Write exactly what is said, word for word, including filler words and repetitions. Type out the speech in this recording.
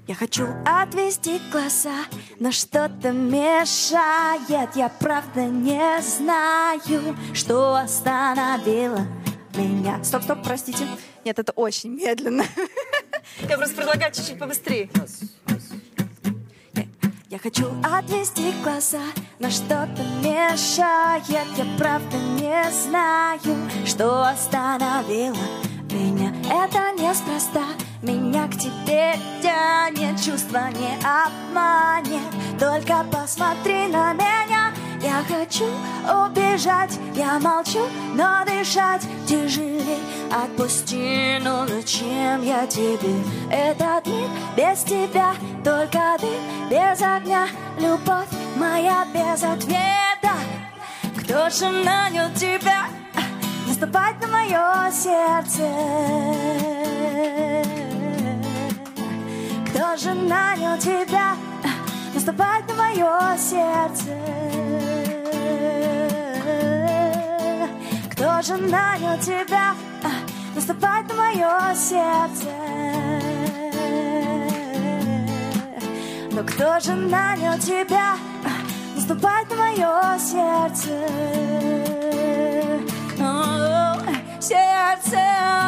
Я хочу отвести глаза, но что-то мешает. Я правда не знаю, что остановило меня. Стоп, стоп, простите. Нет, это очень медленно. Я просто предлагаю чуть-чуть побыстрее. Я хочу отвести глаза, но что-то мешает. Я правда не знаю, что остановило меня. Это неспроста. Меня к тебе тянет, чувство не обманет. Только посмотри на меня. Я хочу убежать, я молчу, но дышать тяжелей. Отпусти, ну зачем я тебе? Этот мир без тебя, только дым без огня. Любовь моя без ответа. Кто же нанял тебя наступать на мое сердце? Кто же нанял тебя наступать на мое сердце? Кто же нанял тебя наступать на мое сердце? Но кто же нанял тебя наступать на мое сердце? О, сердце.